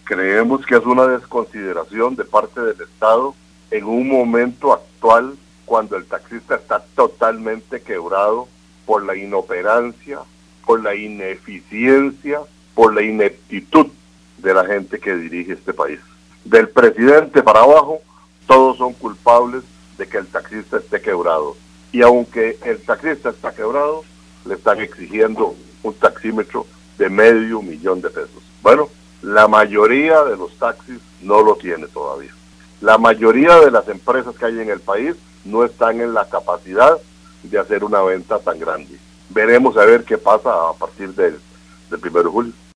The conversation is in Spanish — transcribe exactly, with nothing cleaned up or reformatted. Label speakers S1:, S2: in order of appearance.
S1: Creemos que es una desconsideración de parte del Estado en un momento actual cuando el taxista está totalmente quebrado por la inoperancia, por la ineficiencia, por la ineptitud de la gente que dirige este país. Del presidente para abajo, todos son culpables de que el taxista esté quebrado. Y aunque el taxista está quebrado, le están exigiendo un taxímetro de medio millón de pesos. Bueno, la mayoría de los taxis no lo tiene todavía. La mayoría de las empresas que hay en el país no están en la capacidad de hacer una venta tan grande. Veremos a ver qué pasa a partir del, del primero de julio.